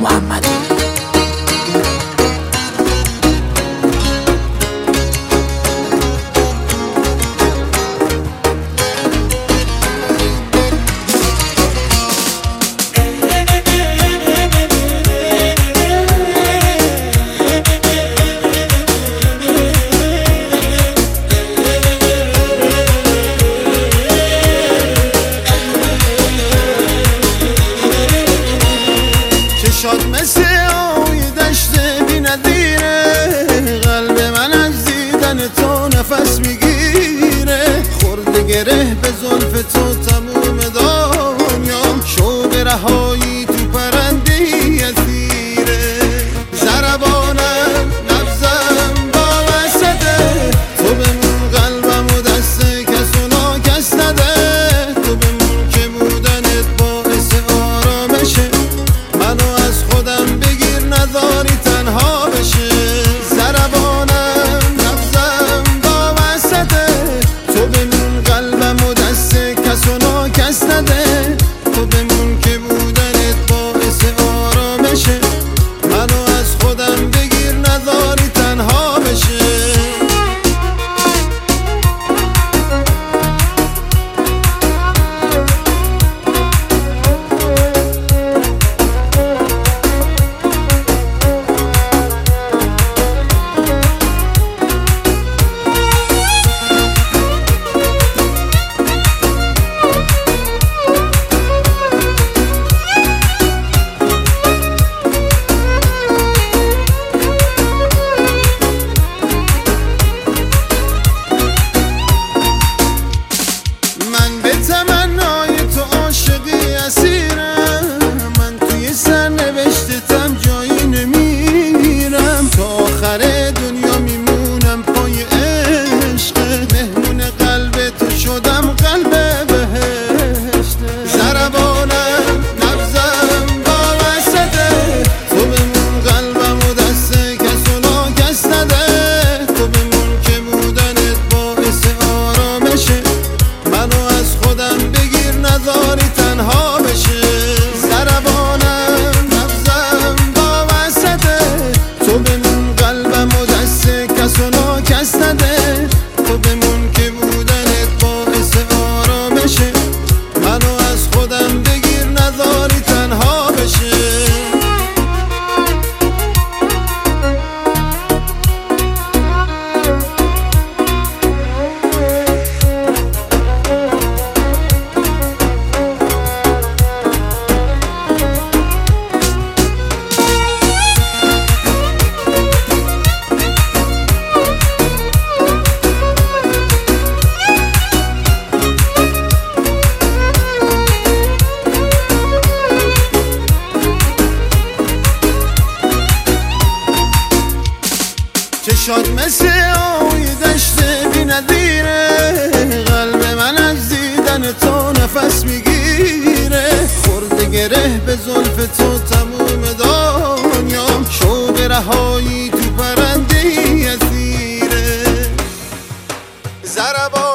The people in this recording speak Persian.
محمدی. شاد مثل آوی دشت بی ندیره، قلب من از دیدن تو نفس میگیره. خورده گره به زلف تو تموم دنیام، شوق رهایی تو پرندی اسیره. ضربانم نبضم با وسطه، تو بمون قلبم و دست کس و ناکس نده. تو بمون که بودنت باعث آرامشه، منو از خودم بگیر نذاری تنها بشه. ضربانم نبضم با وسطه، تو بمون قلبم و دست کس و ناکس نده. تو بمون که بودنت باعث آرامشه، منو از خودم بگیر نذاری تنها بشه. من به تمنای تو عاشقی اسیرم، من توی سرنوشتتم جایی نمیرم. تا آخر دنیا میمونم پای عشق، مهمون قلب تو شدم قلب بهشته. ضربانم نبضم با وسطه، تو بمون قلبم و دست کس و ناکس نده. تو بمون که بودنت باعث آرامشه، منو از خودم بگیر نذاری تنها بشه. ضربانم نبضم با وسطه، تو بمون قلبم و دست کس و ناکس نده. تو بمون که بودنت باعث آرامشه، منو از خودم بگیر نذاری تنها بشه. چشات مثل آوی دشت بی ندیره، قلب من از دیدن تو نفس میگیره. خورده گره به زلف تو تموم دنیام، شوق رهایی تو پرنده اسیره.